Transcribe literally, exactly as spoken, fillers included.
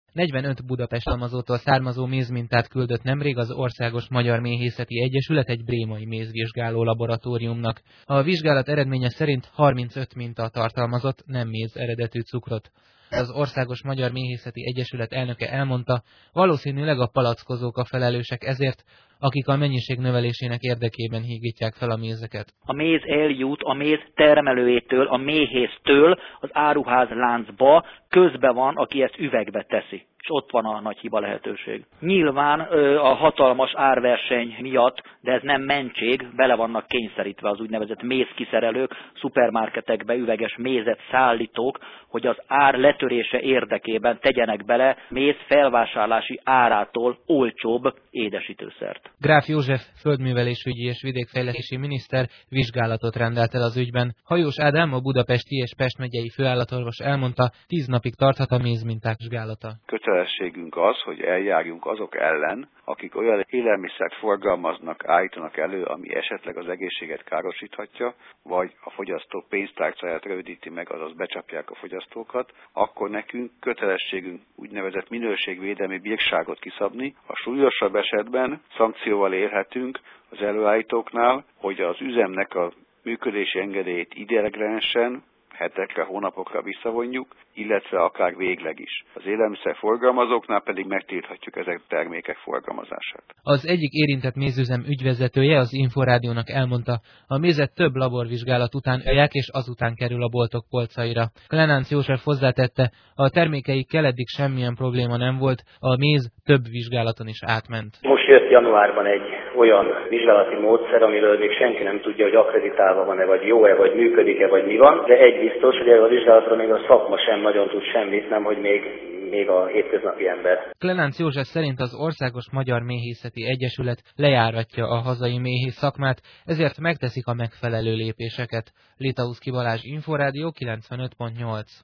negyvenöt Budapest almazótól származó mézmintát küldött nemrég az Országos Magyar Méhészeti Egyesület egy brémai mézvizsgáló laboratóriumnak. A vizsgálat eredménye szerint harmincöt minta tartalmazott nem méz eredetű cukrot. Az Országos Magyar Méhészeti Egyesület elnöke elmondta, valószínűleg a palackozók a felelősek ezért, akik a mennyiség növelésének érdekében hígítják fel a mézeket. A méz eljut a méz termelőjétől, a méhésztől az áruház láncba, közben van, aki ezt üvegbe teszi. És ott van a nagy hiba lehetőség. Nyilván a hatalmas árverseny miatt, de ez nem mentség, bele vannak kényszerítve az úgynevezett mézkiszerelők, szupermarketekbe üveges mézet szállítók, hogy az ár letörése érdekében tegyenek bele méz felvásárlási árától olcsóbb édesítőszert. Gráf József földművelésügyi és vidékfejlesztési miniszter vizsgálatot rendelt el az ügyben. Hajós Ádám, a budapesti és Pest megyei főállatorvos elmondta, tíz napig tarthat a mézminták vizsgálata. Kötelességünk az, hogy eljárjunk azok ellen, akik olyan élelmiszert forgalmaznak, állítanak elő, ami esetleg az egészséget károsíthatja, vagy a fogyasztó pénztárcáját rövidíti meg, azaz becsapják a fogyasztókat, akkor nekünk kötelességünk úgynevezett minőségvédelmi bírságot kiszabni. A súlyosabb esetben szankcióval élhetünk az előállítóknál, hogy az üzemnek a működési engedélyét ideiglenesen, hetekre, hónapokra visszavonjuk, illetve akár végleg is. Az élelmiszer forgalmazóknál pedig megtilthatjuk ezek termékek forgalmazását. Az egyik érintett mézüzem ügyvezetője az Inforádiónak elmondta, a mézet több laborvizsgálat után ölják és azután kerül a boltok polcaira. Klenánc József hozzátette, a termékeikkel eddig semmilyen probléma nem volt, a méz több vizsgálaton is átment. Most jött januárban egy olyan vizsgálati módszer, amiről még senki nem tudja, hogy akkreditálva van-e, vagy jó-e, vagy működik-e, vagy mi van, de egy biztos, hogy erről a vizsgálatról még a szakma sem nagyon tud semmit, nem, hogy még, még a hétköznapi ember. Klenánc József szerint az Országos Magyar Méhészeti Egyesület lejáratja a hazai méhész szakmát, ezért megteszik a megfelelő lépéseket. Litauszki Balázs, Inforádió kilencvenöt pont nyolc.